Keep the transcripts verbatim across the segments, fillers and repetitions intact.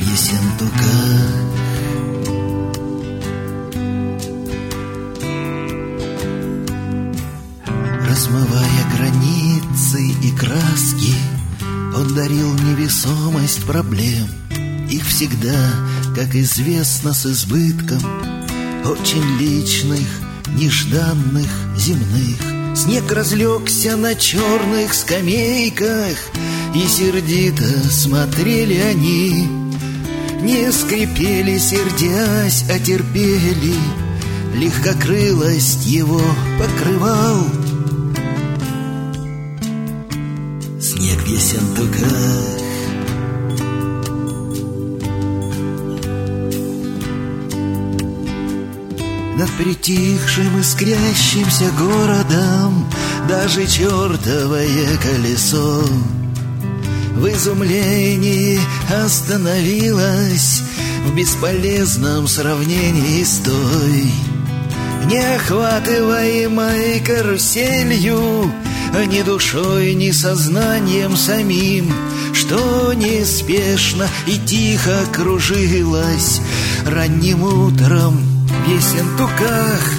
Ессентуках. Размывая границы и краски, он дарил невесомость проблем. Их всегда, как известно, с избытком, очень личных, нежданных, земных. Снег разлегся на черных скамейках, и сердито смотрели они. Не скрипели, сердясь, а терпели. Легкокрылость его покрывал снег в Ессентуках. Над притихшим искрящимся городом даже чертовое колесо в изумлении остановилось в бесполезном сравнении с той неохватываемой каруселью, ни душой, ни сознанием самим, что неспешно и тихо кружилась ранним утром в Ессентуках.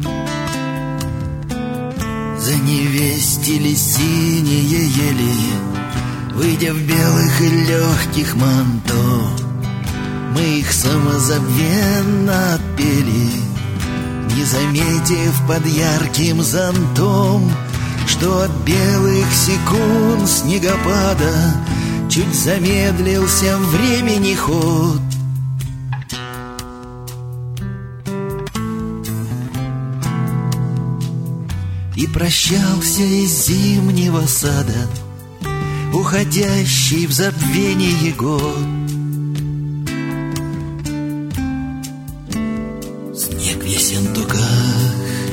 Заневестили синие ели, выйдя в белых и легких манто. Мы их самозабвенно отпели, не заметив под ярким зонтом, что от белых секунд снегопада чуть замедлился времени ход. И прощался из зимнего сада уходящий в забвение год. Снег в Ессентуках.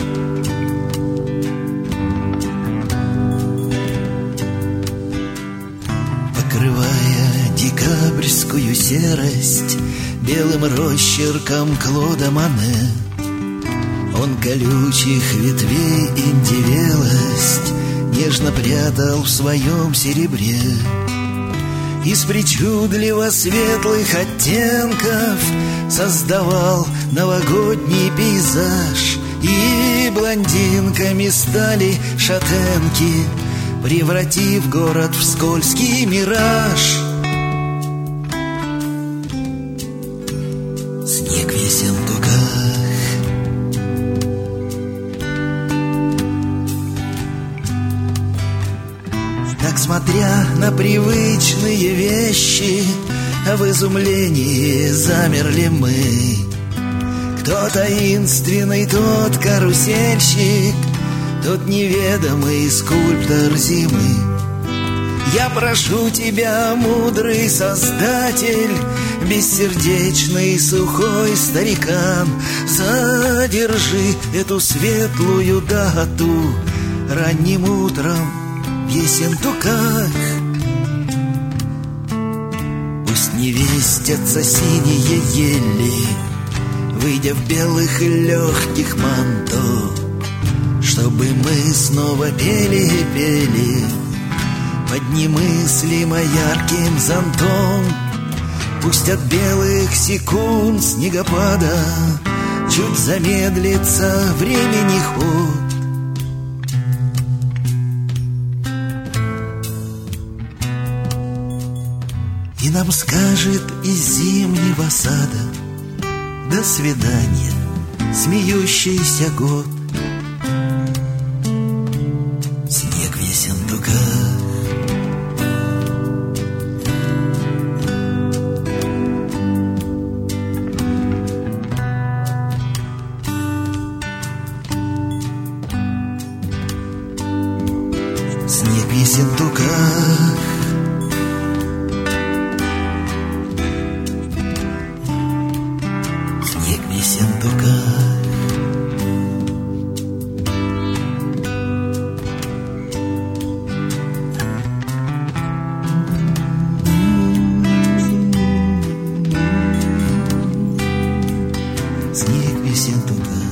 Покрывая декабрьскую серость белым росчерком Клода Мане, он колючих ветвей индивелость нежно прятал в своем серебре. Из причудливо светлых оттенков создавал новогодний пейзаж, и блондинками стали шатенки, превратив город в скользкий мираж. Снег в Ессентуках. Так, смотря на привычные вещи, в изумлении замерли мы. Кто таинственный, тот карусельщик, тот неведомый скульптор зимы. Я прошу тебя, мудрый создатель, бессердечный сухой старикан, задержи эту светлую дату ранним утром в Ессентуках. Пусть не вестятся синие ели, выйдя в белых и легких манто, чтобы мы снова пели и пели под немыслимо ярким зонтом. Пусть от белых секунд снегопада чуть замедлится времени ход. И нам скажет из зимнего сада до свидания смеющийся год. Снег в Ессентуках. Снег в Ессентуках. Снег в Ессентуках. Снег в Ессентуках.